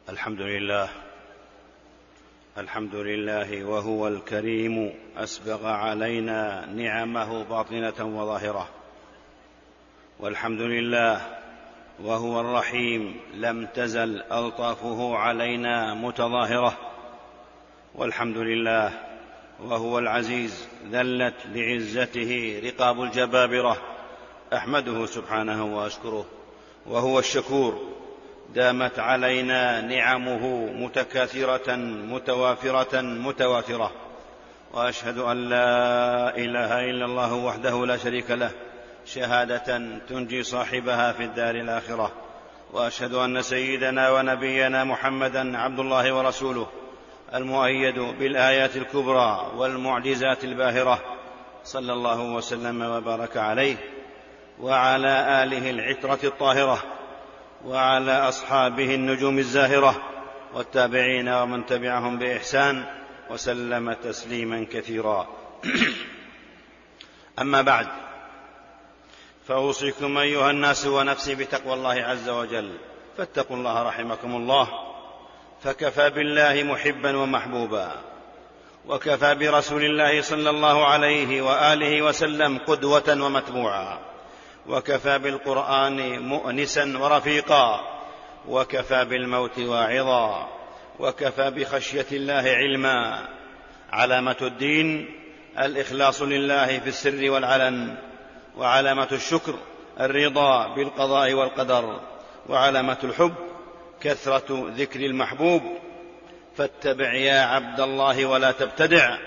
الحمد لله وهو الكريم أسبغ علينا نعمه باطنة وظاهرة. والحمد لله وهو الرحيم لم تزل ألطافه علينا متظاهرة. والحمد لله وهو العزيز ذلت لعزته رقاب الجبابرة. أحمده سبحانه وأشكره. وهو الشكور دامت علينا نعمه متكاثرة متوافرة متواترة. وأشهد أن لا إله إلا الله وحده لا شريك له شهادة تنجي صاحبها في الدار الآخرة. وأشهد أن سيدنا ونبينا محمدا عبد الله ورسوله المؤيد بالآيات الكبرى والمعجزات الباهرة، صلى الله وسلم وبارك عليه وعلى آله العترة الطاهرة وعلى أصحابه النجوم الزاهرة والتابعين ومن تبعهم بإحسان وسلم تسليما كثيرا. أما بعد، فأوصيكم أيها الناس ونفسي بتقوى الله عز وجل، فاتقوا الله رحمكم الله، فكفى بالله محبا ومحبوبا، وكفى برسول الله صلى الله عليه وآله وسلم قدوة ومتبوعا، وكفى بالقرآن مؤنسا ورفيقا، وكفى بالموت واعظا، وكفى بخشية الله علما. علامة الدين الإخلاص لله في السر والعلن، وعلامة الشكر الرضا بالقضاء والقدر، وعلامة الحب كثرة ذكر المحبوب. فاتبع يا عبد الله ولا تبتدع،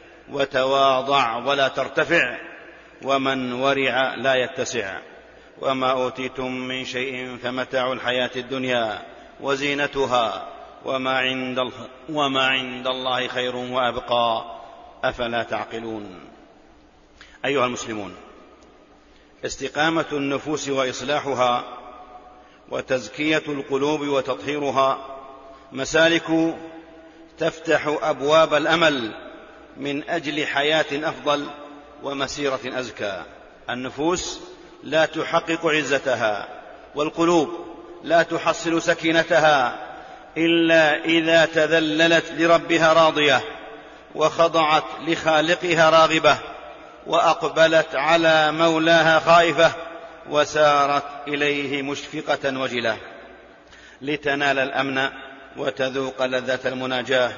وتواضع ولا ترتفع، ومن ورع لا يتسع. وما أوتيتم من شيء فمتاع الحياة الدنيا وزينتها، وما عند الله خير وأبقى، أفلا تعقلون. أيها المسلمون، استقامة النفوس وإصلاحها وتزكية القلوب وتطهيرها مسالك تفتح أبواب الأمل من أجل حياة أفضل ومسيرة أزكى. النفوس لا تحقق عزتها، والقلوب لا تحصل سكينتها إلا إذا تذللت لربها راضية، وخضعت لخالقها راغبة، وأقبلت على مولاها خائفة، وسارت إليه مشفقة وجلة، لتنال الأمن وتذوق لذة المناجاة.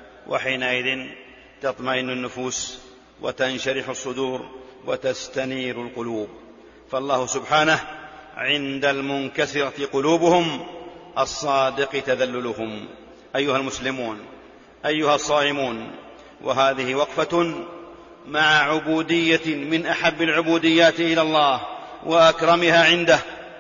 وحينئذ تطمئن النفوس وتنشرح الصدور وتستنير القلوب. فالله سبحانه عند المنكسرة قلوبهم، الصادق تذللهم. أيها المسلمون، أيها الصائمون، وهذه وقفة مع عبودية من أحب العبوديات إلى الله وأكرمها عنده،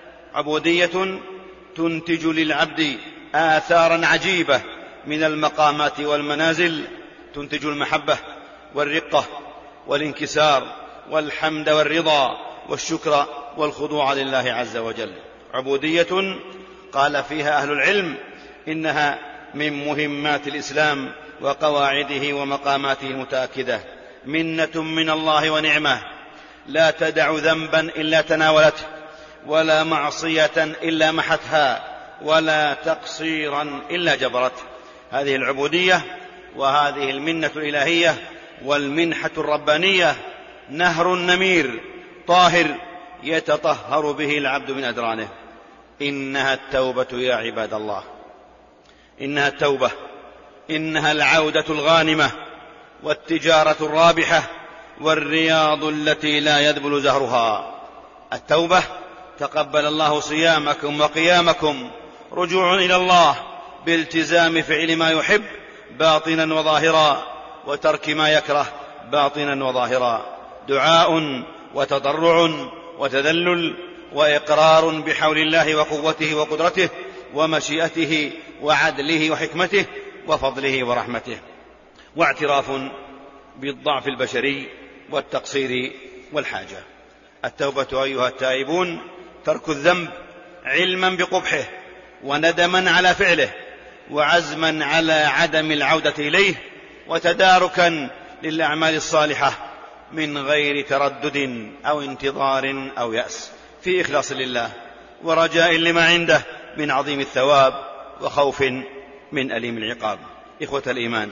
عبودية تنتج للعبد آثارا عجيبة من المقامات والمنازل، تنتج المحبة والرقة والانكسار والحمد والرضا والشكر والخضوع لله عز وجل. عبودية قال فيها أهل العلم إنها من مهمات الإسلام وقواعده ومقاماته المتأكدة، منة من الله ونعمة، لا تدع ذنبا إلا تناولته، ولا معصية إلا محتها، ولا تقصيرا إلا جبرته. هذه العبودية وهذه المنة الإلهية والمنحة الربانية نهر نمير طاهر يتطهر به العبد من أدرانه. إنها التوبة يا عباد الله، إنها التوبة، إنها العودة الغانمة والتجارة الرابحة والرياض التي لا يذبل زهرها. التوبة تقبل الله صيامكم وقيامكم، رجوع إلى الله بالتزام فعل ما يحب باطنا وظاهرا، وترك ما يكره باطنا وظاهرا، دعاء وتضرع وتذلل وإقرار بحول الله وقوته وقدرته ومشيئته وعدله وحكمته وفضله ورحمته، واعتراف بالضعف البشري والتقصير والحاجة. التوبة أيها التائبون ترك الذنب علما بقبحه وندما على فعله وعزما على عدم العودة إليه، وتداركا للأعمال الصالحة من غير تردد أو انتظار أو يأس، في إخلاص لله ورجاء لما عنده من عظيم الثواب وخوف من أليم العقاب. إخوة الإيمان،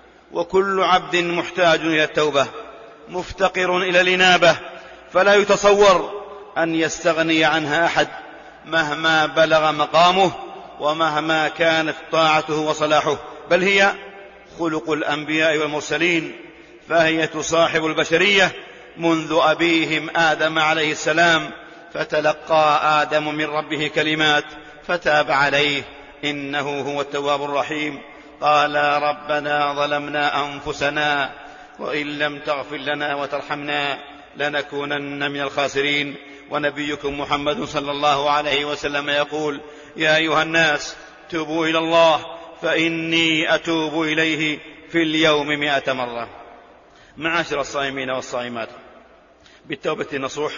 وكل عبد محتاج إلى التوبة مفتقر إلى الإنابة، فلا يتصور أن يستغني عنها أحد مهما بلغ مقامه ومهما كانت طاعته وصلاحه، بل هي خلق الأنبياء والمرسلين، فهي تصاحب البشرية منذ أبيهم آدم عليه السلام، فتلقى آدم من ربه كلمات فتاب عليه إنه هو التواب الرحيم. قال ربنا ظلمنا أنفسنا وإن لم تغفر لنا وترحمنا لنكونن من الخاسرين. ونبيكم محمد صلى الله عليه وسلم يقول: يا أيها الناس توبوا إلى الله فإني أتوب إليه في اليوم 100 مرة. معاشر الصائمين والصائمات، بالتوبة النصوح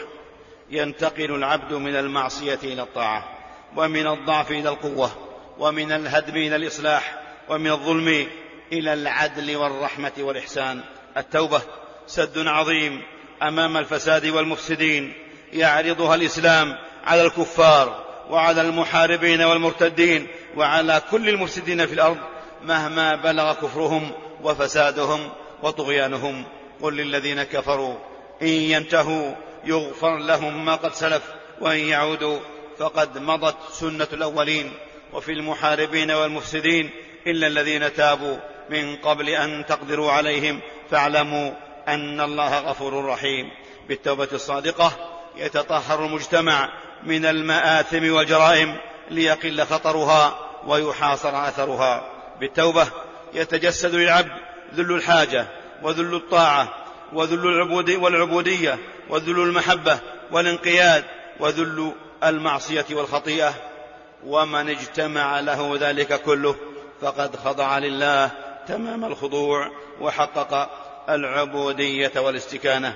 ينتقل العبد من المعصية إلى الطاعة، ومن الضعف إلى القوة، ومن الهدم إلى الإصلاح، ومن الظلم إلى العدل والرحمة والإحسان. التوبة سد عظيم أمام الفساد والمفسدين، يعرضها الإسلام على الكفار وعلى المحاربين والمرتدين وعلى كل المفسدين في الأرض مهما بلغ كفرهم وفسادهم وطغيانهم. قل للذين كفروا إن ينتهوا يغفر لهم ما قد سلف وإن يعودوا فقد مضت سنة الأولين. وفي المحاربين والمفسدين إلا الذين تابوا من قبل أن تقدروا عليهم فاعلموا أن الله غفور رحيم. بالتوبة الصادقة يتطهر المجتمع من المآثم والجرائم ليقل خطرها ويحاصر أثرها. بالتوبة يتجسد للعبد ذل الحاجة وذل الطاعة وذل والعبودية وذل المحبة والانقياد وذل المعصية والخطيئة، ومن اجتمع له ذلك كله فقد خضع لله تمام الخضوع وحقق العبودية والاستكانة.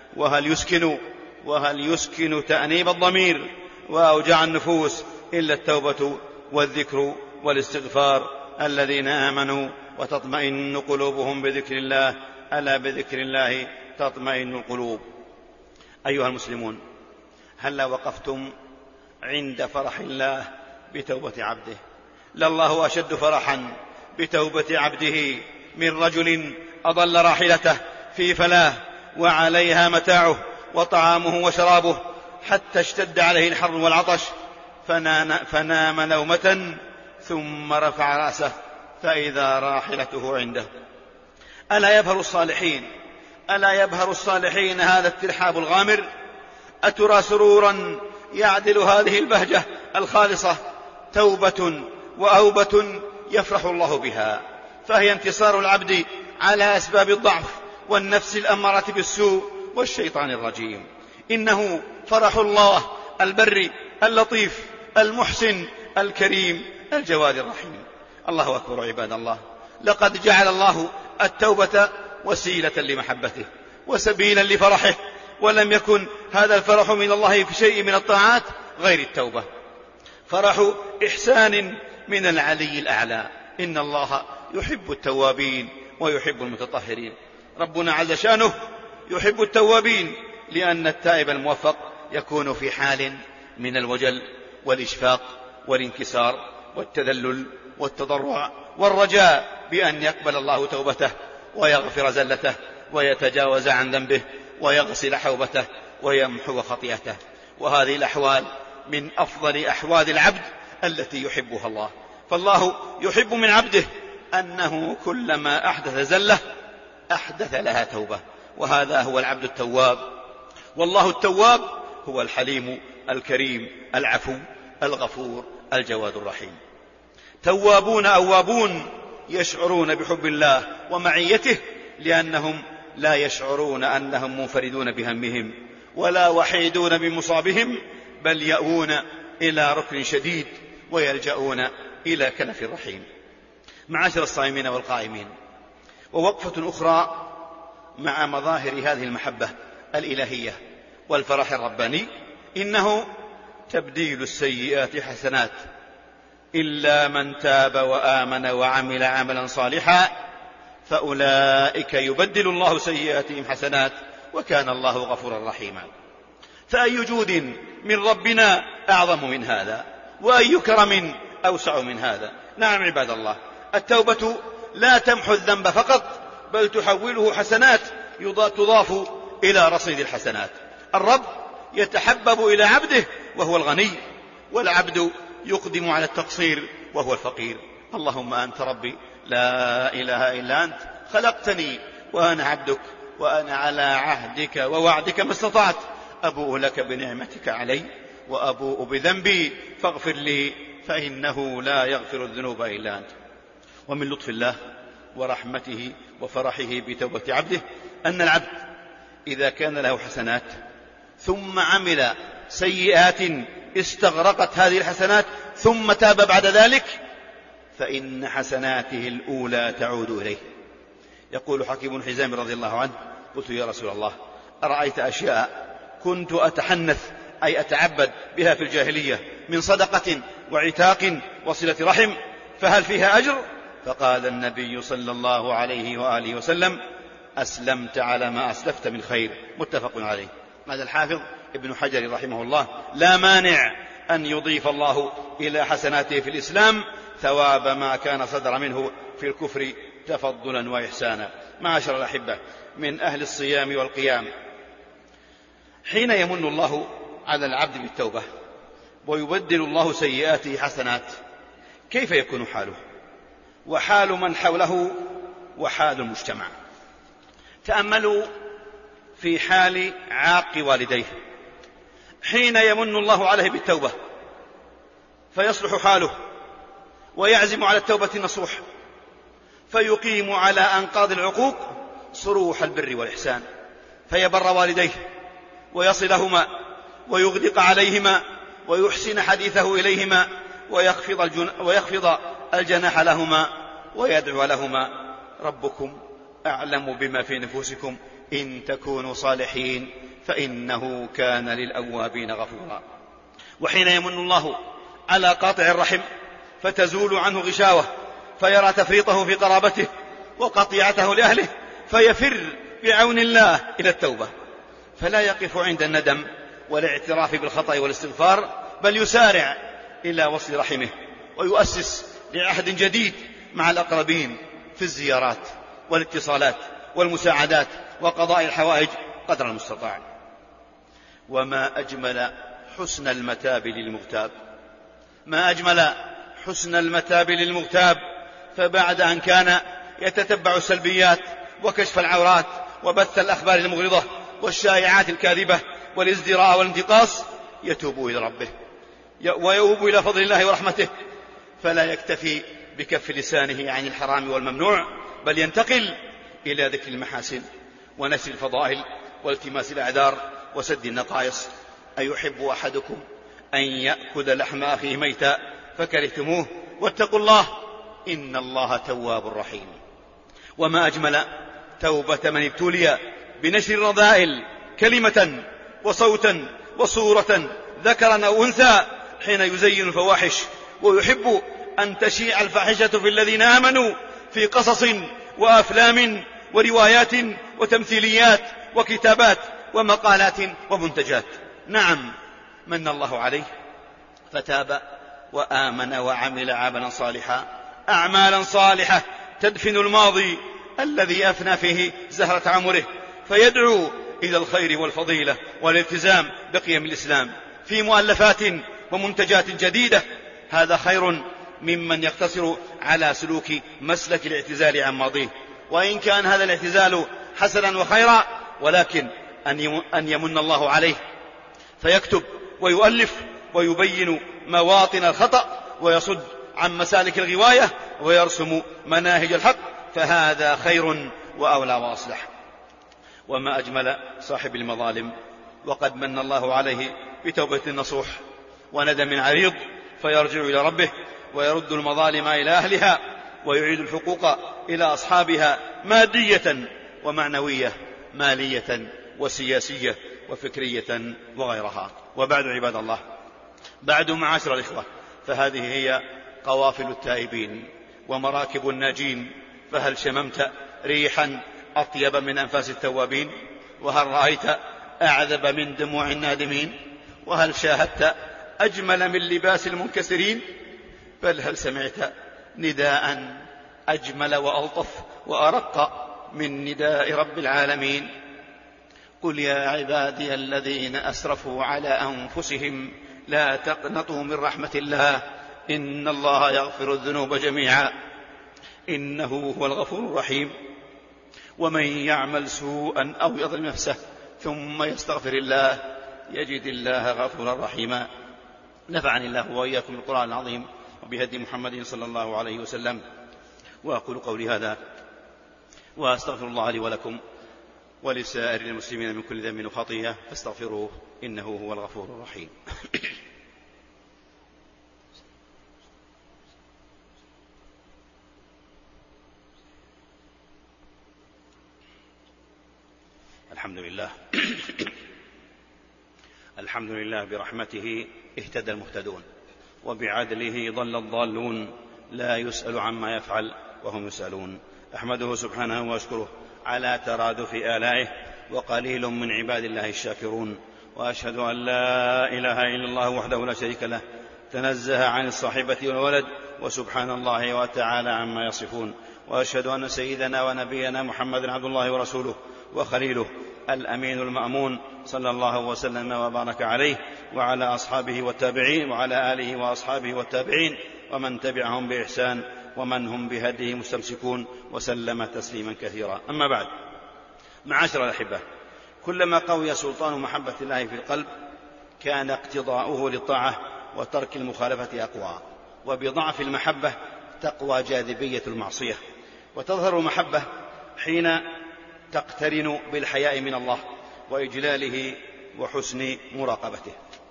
وهل يسكن تأنيب الضمير وأوجاع النفوس إلا التوبة والذكر والاستغفار. الذين آمنوا وتطمئن قلوبهم بذكر الله ألا بذكر الله تطمئن القلوب. أيها المسلمون، هلا وقفتم عند فرح الله بتوبة عبده؟ لله أشد فرحا بتوبة عبده من رجل أضل راحلته في فلاة وعليها متاعه وطعامه وشرابه حتى اشتد عليه الحر والعطش فنام نومة ثم رفع رأسه فإذا راحلته عنده. ألا يبهر الصالحين هذا الترحاب الغامر؟ أترى سرورا يعدل هذه البهجة الخالصة؟ توبة وأوبة يفرح الله بها، فهي انتصار العبد على أسباب الضعف والنفس الأمارة بالسوء والشيطان الرجيم. إنه فرح الله البر اللطيف المحسن الكريم الجواد الرحيم. الله أكبر عباد الله، لقد جعل الله التوبة وسيلة لمحبته وسبيلا لفرحه، ولم يكن هذا الفرح من الله في شيء من الطاعات غير التوبة. فرح إحسان من العلي الأعلى. إن الله يحب التوابين ويحب المتطهرين. ربنا عز شانه يحب التوابين لأن التائب الموفق يكون في حال من الوجل والإشفاق والانكسار والتذلل والتضرع والرجاء بأن يقبل الله توبته ويغفر زلته ويتجاوز عن ذنبه ويغسل حوبته ويمحو خطيئته. وهذه الأحوال من أفضل أحوال العبد التي يحبها الله. فالله يحب من عبده أنه كلما أحدث زلة أحدث لها توبة، وهذا هو العبد التواب. والله التواب هو الحليم الكريم العفو الغفور الجواد الرحيم. توابون أوابون يشعرون بحب الله ومعيته لأنهم لا يشعرون أنهم منفردون بهمهم ولا وحيدون بمصابهم، بل يأوون إلى ركن شديد ويلجؤون إلى كنف رحيم. معاشر الصائمين والقائمين، ووقفة أخرى مع مظاهر هذه المحبة الإلهية والفرح الرباني، إنه تبديل السيئات حسنات إلا من تاب وآمن وعمل عملا صالحا فأولئك يبدل الله سيئاتهم حسنات وكان الله غفورا رحيما. فأي جود من ربنا أعظم من هذا، وأي كرم أوسع من هذا. نعم عباد الله، التوبة لا تمحو الذنب فقط، بل تحوله حسنات تضاف إلى رصيد الحسنات. الرب يتحبب إلى عبده وهو الغني، والعبد يقدم على التقصير وهو الفقير. اللهم أنت ربي لا إله إلا أنت، خلقتني وأنا عبدك، وأنا على عهدك ووعدك ما استطعت، أبوء لك بنعمتك علي وأبوء بذنبي فاغفر لي فإنه لا يغفر الذنوب إلا أنت. ومن لطف الله ورحمته وفرحه بتوبة عبده أن العبد إذا كان له حسنات ثم عمل سيئات استغرقت هذه الحسنات ثم تاب بعد ذلك، فإن حسناته الأولى تعود إليه. يقول حكيم بن حزام رضي الله عنه: قلت يا رسول الله، أرأيت أشياء كنت أتحنث أي أتعبد بها في الجاهلية من صدقة وعتاق وصلة رحم، فهل فيها أجر؟ فقال النبي صلى الله عليه وآله وسلم: أسلمت على ما أسلفت من خير. متفق عليه. ماذا الحافظ ابن حجر رحمه الله: لا مانع أن يضيف الله إلى حسناته في الإسلام ثواب ما كان صدر منه في الكفر تفضلا وإحسانا. معاشر الأحبة، من أهل الصيام والقيام حين يمن الله على العبد بالتوبة ويبدل الله سيئاته حسنات، كيف يكون حاله وحال من حوله وحال المجتمع؟ تأملوا في حال عاق والديه حين يمن الله عليه بالتوبة فيصلح حاله ويعزم على التوبة النصوح، فيقيم على أنقاض العقوق صروح البر والإحسان، فيبر والديه ويصلهما ويغدق عليهما ويحسن حديثه إليهما ويخفض الجناح لهما ويدعو لهما: ربكم أعلم بما في نفوسكم إن تكونوا صالحين فإنه كان للأوابين غفورا. وحين يمن الله على قاطع الرحم فتزول عنه غشاوة، فيرى تفريطه في قرابته وقطيعته لأهله، فيفر بعون الله إلى التوبة، فلا يقف عند الندم والاعتراف بالخطأ والاستغفار، بل يسارع إلى وصل رحمه ويؤسس لعهد جديد مع الأقربين في الزيارات والاتصالات والمساعدات وقضاء الحوائج قدر المستطاع. وما أجمل حسن المتاب للمغتاب، ما أجمل حسن المتاب للمغتاب، فبعد أن كان يتتبع السلبيات وكشف العورات وبث الأخبار المغرضة والشائعات الكاذبة والازدراء والانتقاص، يتوب إلى ربه ويؤوب إلى فضل الله ورحمته، فلا يكتفي بكف لسانه عن الحرام والممنوع، بل ينتقل إلى ذكر المحاسن ونشر الفضائل والتماس الأعذار وسد النقائص. أيحب أحدكم أن يأكل لحم أخيه ميتا فكرهتموه واتقوا الله إن الله تواب رحيم. وما أجمل توبة من ابتلي بنشر الرذائل كلمة وصوتا وصورة ذكرا أو أنثى، حين يزين الفواحش ويحب أن تشيع الفاحشة في الذين آمنوا في قصص وأفلام وروايات وتمثيليات وكتابات ومقالات ومنتجات. نعم، من الله عليه فتاب وآمن وعمل عملا صالحا، أعمالا صالحة تدفن الماضي الذي أفنى فيه زهرة عمره، فيدعو إلى الخير والفضيلة والالتزام بقيم الإسلام في مؤلفات ومنتجات جديدة. هذا خير ممن يقتصر على سلوك مسلك الاعتزال عن ماضيه، وإن كان هذا الاعتزال حسنا وخيرا، ولكن أن يمن الله عليه فيكتب ويؤلف ويبين مواطن الخطأ ويصد عن مسالك الغواية ويرسم مناهج الحق، فهذا خير وأولى وأصلح. وما أجمل صاحب المظالم وقد من الله عليه بتوبة النصوح وندم عريض، فيرجع إلى ربه ويرد المظالم إلى أهلها ويعيد الحقوق إلى أصحابها مادية ومعنوية، مالية وسياسية وفكرية وغيرها. وبعد عباد الله، بعد معاشر الإخوة، فهذه هي قوافل التائبين ومراكب الناجين، فهل شممت ريحا أطيب من أنفاس التوابين؟ وهل رأيت أعذب من دموع النادمين؟ وهل شاهدت أجمل من لباس المنكسرين؟ بل هل سمعت نداء أجمل وألطف وأرق من نداء رب العالمين. قل يا عبادي الذين أسرفوا على أنفسهم لا تقنطوا من رحمة الله إن الله يغفر الذنوب جميعا إنه هو الغفور الرحيم. ومن يعمل سوءا أو يظلم نفسه ثم يستغفر الله يجد الله غفورا رحيما. نفعني الله وإياكم بالقرآن العظيم وبهدي محمد صلى الله عليه وسلم. وأقول قولي هذا وأستغفر الله لي ولكم ولسائر المسلمين من كل ذنب وخطيئة فاستغفروه إنه هو الغفور الرحيم. الحمد لله برحمته اهتدى المهتدون وبعدله ضل الضالون لا يسأل عما يفعل وهم يسألون. أحمده سبحانه وأشكره على ترادف آلائه وقليل من عباد الله الشاكرون. وأشهد أن لا إله إلا الله وحده لا شريك له تنزه عن الصاحبة والولد وسبحان الله وتعالى عما يصفون. وأشهد أن سيدنا ونبينا محمد عبد الله ورسوله وخليله الأمين المأمون صلى الله وسلم وبارك عليه وعلى أصحابه والتابعين وعلى آله وأصحابه والتابعين ومن تبعهم بإحسان ومن هم بهديه مستمسكون وسلم تسليما كثيرا. أما بعد، معاشر الأحبة، كلما قوي سلطان محبة الله في القلب كان اقتضاؤه للطاعة وترك المخالفة أقوى. وبضعف المحبة تقوى جاذبية المعصية، وتظهر المحبة حين تقترن بالحياء من الله وإجلاله وحسن مراقبته.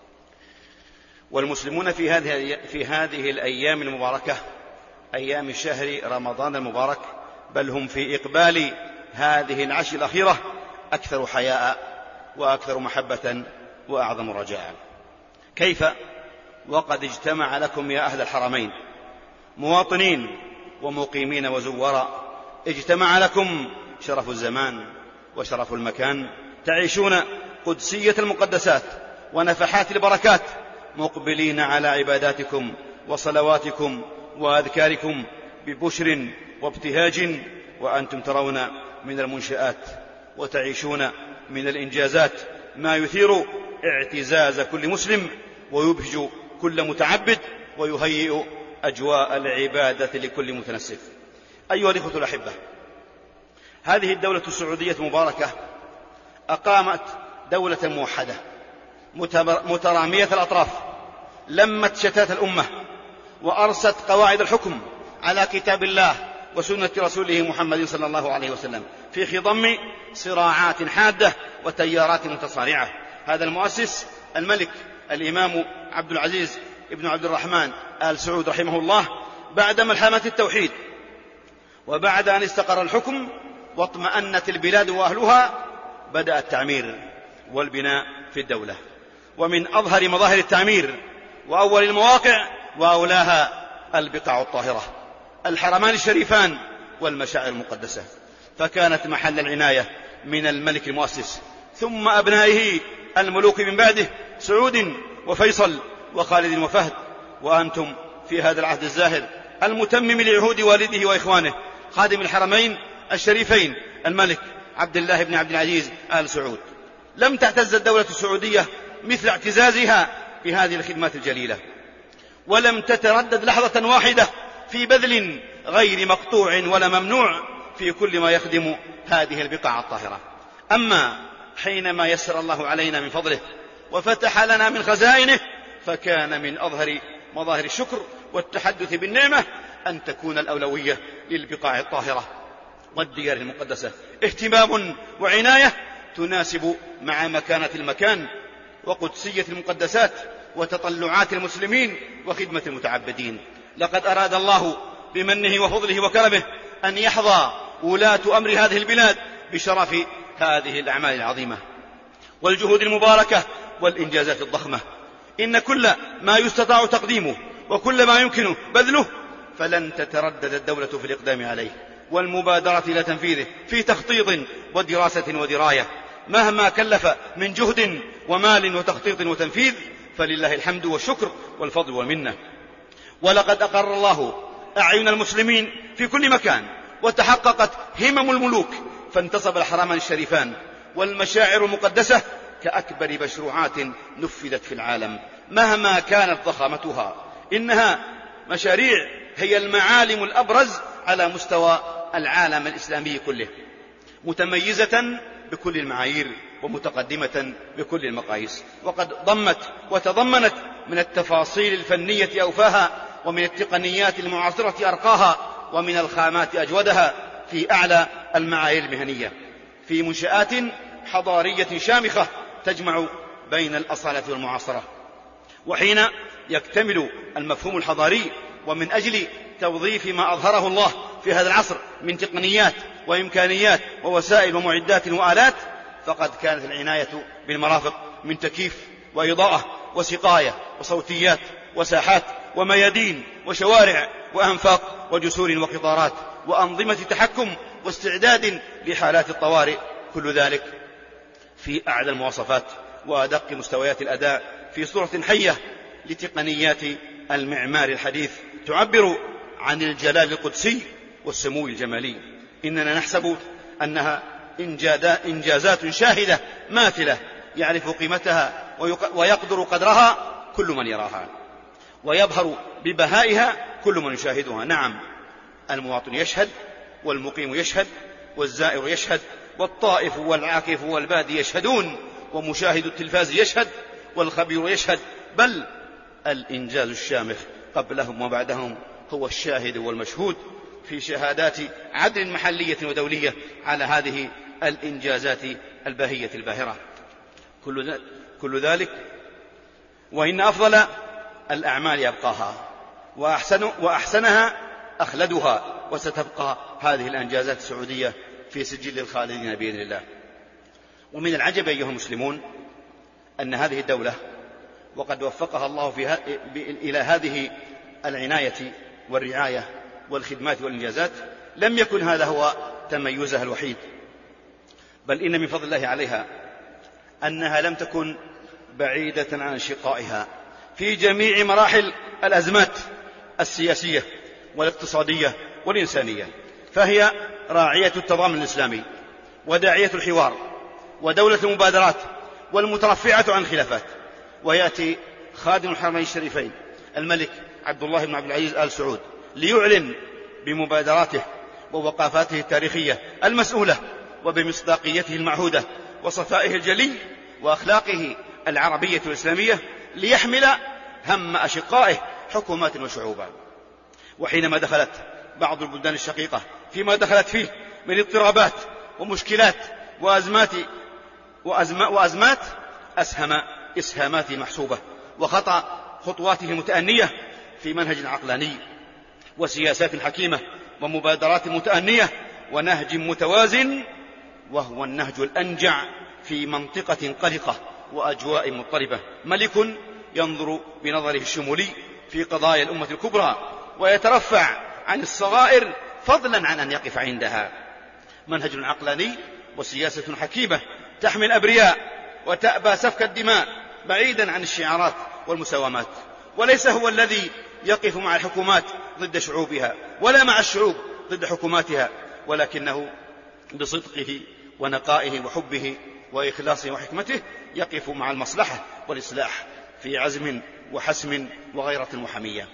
والمسلمون في هذه الأيام المباركة، أيام شهر رمضان المبارك، بل هم في إقبال هذه العشر الأخيرة أكثر حياء وأكثر محبة وأعظم رجاء. كيف وقد اجتمع لكم يا أهل الحرمين مواطنين ومقيمين وزوراء، اجتمع لكم شرف الزمان وشرف المكان، تعيشون قدسية المقدسات ونفحات البركات، مقبلين على عباداتكم وصلواتكم وأذكاركم ببشر وابتهاج، وأنتم ترون من المنشآت وتعيشون من الإنجازات ما يثير اعتزاز كل مسلم ويبهج كل متعبد ويهيئ أجواء العبادة لكل متنسك. أيها الإخوة الأحبة، هذه الدولة السعودية المباركة أقامت دولة موحدة مترامية الأطراف، لمت شتات الأمة وأرست قواعد الحكم على كتاب الله وسنة رسوله محمد صلى الله عليه وسلم في خضم صراعات حادة وتيارات متصارعة. هذا المؤسس الملك الإمام عبد العزيز ابن عبد الرحمن آل سعود رحمه الله، بعد ملحمة التوحيد وبعد أن استقر الحكم واطمأنت البلاد وأهلها، بدأ التعمير والبناء في الدولة. ومن أظهر مظاهر التعمير وأول المواقع وأولاها البقاع الطاهرة، الحرمان الشريفان والمشاعر المقدسة، فكانت محل العناية من الملك المؤسس ثم أبنائه الملوك من بعده سعود وفيصل وخالد وفهد. وأنتم في هذا العهد الزاهر المتمم لعهود والده وإخوانه خادم الحرمين الشريفين الملك عبد الله بن عبد العزيز آل سعود، لم تعتز الدولة السعودية مثل اعتزازها بهذه الخدمات الجليلة، ولم تتردد لحظة واحدة في بذل غير مقطوع ولا ممنوع في كل ما يخدم هذه البقاع الطاهرة. أما حينما يسر الله علينا من فضله وفتح لنا من خزائنه، فكان من أظهر مظاهر الشكر والتحدث بالنعمة أن تكون الأولوية للبقاع الطاهرة والديار المقدسة، اهتمام وعناية تناسب مع مكانة المكان وقدسية المقدسات وتطلعات المسلمين وخدمة المتعبدين. لقد أراد الله بمنه وفضله وكرمه أن يحظى ولاة أمر هذه البلاد بشرف هذه الأعمال العظيمة والجهود المباركة والإنجازات الضخمة. إن كل ما يستطاع تقديمه وكل ما يمكن بذله فلن تتردد الدولة في الإقدام عليه والمبادرة إلى تنفيذه في تخطيط ودراسة ودراية، مهما كلف من جهد ومال وتخطيط وتنفيذ، فلله الحمد والشكر والفضل والمنة. ولقد أقر الله أعين المسلمين في كل مكان، وتحققت همم الملوك، فانتصب الحرمان الشريفان والمشاعر المقدسة كأكبر مشروعات نفذت في العالم مهما كانت ضخامتها. إنها مشاريع هي المعالم الأبرز على مستوى العالم الإسلامي كله، متميزة بكل المعايير ومتقدمة بكل المقاييس، وقد ضمت وتضمنت من التفاصيل الفنية أوفاها، ومن التقنيات المعاصرة أرقاها، ومن الخامات أجودها في أعلى المعايير المهنية، في منشآت حضارية شامخة تجمع بين الأصالة والمعاصرة. وحين يكتمل المفهوم الحضاري، ومن أجل توظيف ما أظهره الله في هذا العصر من تقنيات وإمكانيات ووسائل ومعدات وآلات، فقد كانت العناية بالمرافق من تكييف وإضاءة وسقاية وصوتيات وساحات وميادين وشوارع وأنفاق وجسور وقطارات وأنظمة تحكم واستعداد لحالات الطوارئ، كل ذلك في أعلى المواصفات وأدق مستويات الأداء في صورة حية لتقنيات المعمار الحديث تعبر عن الجلال القدسي والسمو الجمالي. إننا نحسب أنها إنجازات شاهدة ماثلة يعرف قيمتها ويقدر قدرها كل من يراها، ويظهر ببهائها كل من يشاهدها. نعم، المواطن يشهد، والمقيم يشهد، والزائر يشهد، والطائف والعاكف والبادي يشهدون، ومشاهد التلفاز يشهد، والخبير يشهد، بل الإنجاز الشامخ قبلهم وبعدهم هو الشاهد والمشهود في شهادات عدل محلية ودولية على هذه الإنجازات الباهية الباهرة. كل ذلك وإن أفضل الأعمال يبقاها، وأحسنها أخلدها، وستبقى هذه الإنجازات السعودية في سجل الخالدين بإذن الله. ومن العجب أيها المسلمون أن هذه الدولة، وقد وفقها الله إلى هذه العناية والرعاية والخدمات والإنجازات، لم يكن هذا هو تميزها الوحيد، بل إن من فضل الله عليها أنها لم تكن بعيدة عن شقائها في جميع مراحل الأزمات السياسية والاقتصادية والإنسانية، فهي راعية التضامن الإسلامي، وداعية الحوار، ودولة المبادرات، والمترفعة عن الخلافات. ويأتي خادم الحرمين الشريفين الملك عبد الله بن عبد العزيز آل سعود ليعلن بمبادراته ووقافاته التاريخية المسؤولة، وبمصداقيته المعهودة، وصفائه الجلي، وأخلاقه العربية والإسلامية، ليحمل هم أشقائه حكومات وشعوبا. وحينما دخلت بعض البلدان الشقيقة فيما دخلت فيه من اضطرابات ومشكلات وأزمات أسهم إسهاماته محسوبة، وخطأ خطواته متأنية في منهج عقلاني، وسياسات حكيمة، ومبادرات متأنية، ونهج متوازن، وهو النهج الأنجع في منطقة قلقة وأجواء مضطربة. ملك ينظر بنظره الشمولي في قضايا الأمة الكبرى، ويترفع عن الصغائر فضلا عن أن يقف عندها. منهج عقلاني وسياسة حكيمة تحمي الأبرياء وتأبى سفك الدماء بعيدا عن الشعارات والمساومات، وليس هو الذي يقف مع الحكومات ضد شعوبها، ولا مع الشعوب ضد حكوماتها، ولكنه بصدقه ونقائه وحبه وإخلاصه وحكمته يقف مع المصلحة والإصلاح في عزم وحسم وغيرة وحمية.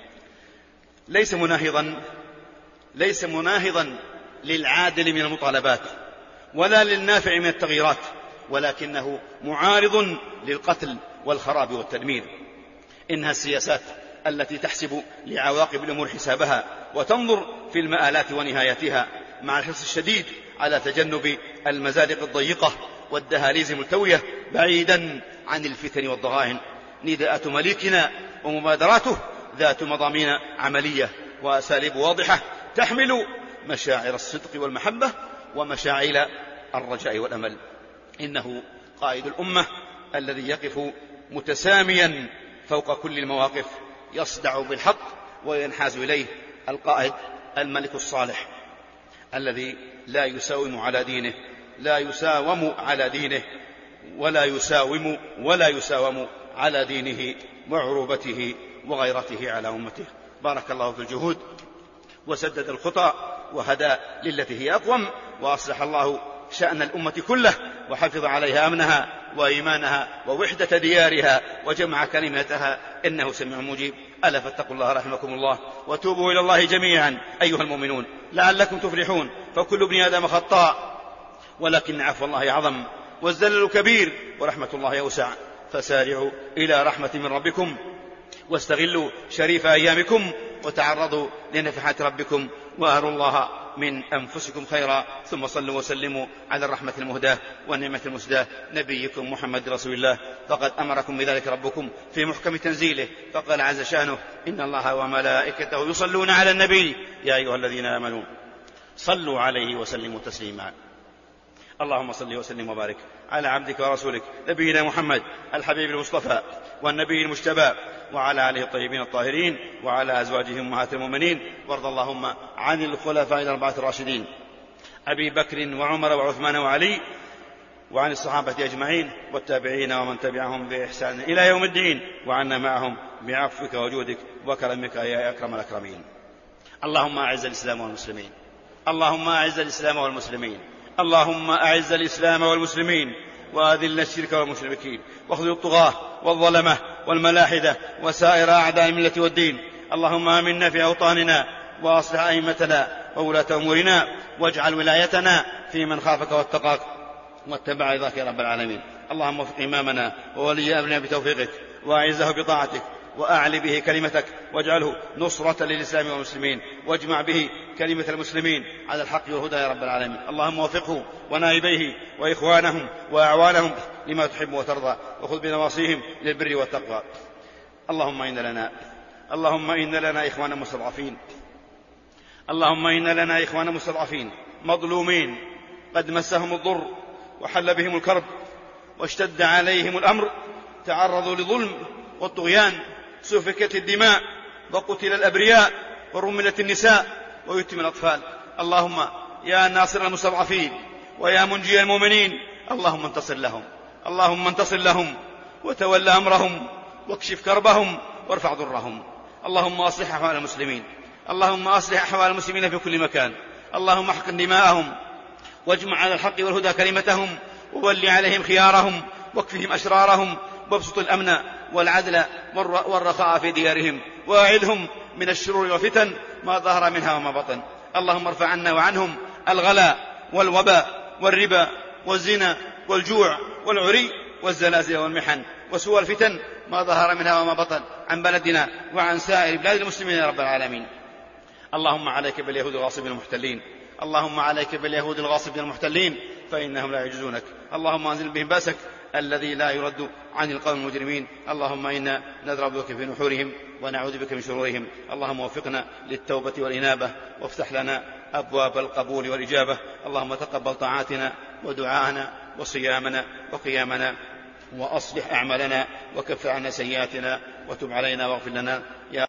ليس مناهضا للعادل من المطالبات، ولا للنافع من التغييرات، ولكنه معارض للقتل والخراب والتدمير. إنها السياسات التي تحسب لعواقب الأمور حسابها، وتنظر في المآلات ونهايتها، مع الحرص الشديد على تجنب المزالق الضيقة والدهاليز الملتوية، بعيدا عن الفتن والضغائن. نداءات مليكنا ومبادراته ذات مضامين عملية وأساليب واضحة تحمل مشاعر الصدق والمحبة ومشاعر الرجاء والأمل. إنه قائد الأمة الذي يقف متساميا فوق كل المواقف، يصدع بالحق وينحاز إليه، القائد الملك الصالح الذي لا يساوم على دينه ولا يساوم على دينه وعروبته وغيرته على أمته. بارك الله في الجهود وسدد الخطى وهدى للتي هي أقوم، وأصلح الله شأن الأمة كله وحفظ عليها أمنها وإيمانها ووحدة ديارها وجمع كلمتها، إنه سميع مجيب. ألا فاتقوا الله رحمكم الله وتوبوا إلى الله جميعا أيها المؤمنون لعلكم تفلحون، فكل ابن آدم خطاء ولكن عفو الله أعظم والزلل كبير ورحمة الله أوسع، فسارعوا إلى رحمة من ربكم واستغلوا شريف أيامكم وتعرضوا لنفحات ربكم وأروا الله من أنفسكم خيرا، ثم صلوا وسلموا على الرحمة المهداة والنعمة المسداة نبيكم محمد رسول الله، فقد أمركم بذلك ربكم في محكم تنزيله، فقال عز شأنه: إن الله وملائكته يصلون على النبي يا أيها الذين آمنوا صلوا عليه وسلموا تسليما. اللهم صل وسلم وبارك على عبدك ورسولك نبينا محمد الحبيب المصطفى والنبي المجتبى وعلى آله الطيبين الطاهرين وعلى أزواجهم أمهات المؤمنين، وارض اللهم عن الخلفاء الأربعة الراشدين أبي بكر وعمر وعثمان وعلي، وعن الصحابة أجمعين والتابعين ومن تبعهم بإحسان إلى يوم الدين، وعنا معهم بعفوك وجودك وكرمك يا أكرم الأكرمين. اللهم أعز الإسلام والمسلمين، اللهم أعز الإسلام والمسلمين، اللهم أعز الإسلام والمسلمين وأذل الشرك والمشركين، واخذل الطغاة والظلمة والملاحدة وسائر أعداء الملة والدين. اللهم آمنا في أوطاننا وأصلح أئمتنا وولاة أمورنا، واجعل ولايتنا في من خافك واتقاك واتبع رضاك يا رب العالمين. اللهم وفق إمامنا وولي أمرنا بتوفيقك وأعزه بطاعتك وأعل به كلمتك، واجعله نصرة للإسلام والمسلمين، واجمع به كلمة المسلمين على الحق والهدى يا رب العالمين. اللهم وفقه ونائبيه وإخوانهم وأعوانهم لما تحب وترضى، وخذ بنواصيهم للبر والتقوى. اللهم إن لنا إخوانا مستضعفين، اللهم إن لنا إخوانا مستضعفين مظلومين قد مسهم الضر وحل بهم الكرب واشتد عليهم الأمر، تعرضوا لظلم والطغيان، سفكت الدماء وقتل الأبرياء ورملت النساء ويتم الأطفال. اللهم يا ناصر المستضعفين ويا منجي المؤمنين، اللهم انتصر لهم، اللهم انتصر لهم وتول أمرهم واكشف كربهم وارفع ضرهم. اللهم أصلح أحوال المسلمين، اللهم أصلح أحوال المسلمين في كل مكان، اللهم احقن دماءهم واجمع على الحق والهدى كلمتهم، وول عليهم خيارهم واكفهم أشرارهم، وابسط الأمن والعدل والرخاء في ديارهم، وأعذهم من الشرور والفتن ما ظهر منها وما بطن. اللهم ارفع عنا وعنهم الغلاء والوباء والربا والزنا والجوع والعري والزلازل والمحن وسوء الفتن ما ظهر منها وما بطن عن بلدنا وعن سائر بلاد المسلمين يا رب العالمين. اللهم عليك باليهود الغاصبين المحتلين، اللهم عليك باليهود الغاصبين المحتلين فإنهم لا يعجزونك. اللهم أنزل بهم بأسك الذي لا يرد عن القوم المجرمين. اللهم إنا نضرب بك في نحورهم ونعوذ بك من شرورهم. اللهم وفقنا للتوبة والإنابة، وافتح لنا أبواب القبول والإجابة. اللهم تقبل طاعاتنا ودعاءنا وصيامنا وقيامنا، وأصلح أعمالنا وكف عنا سيئاتنا، وتب علينا واغفر لنا يا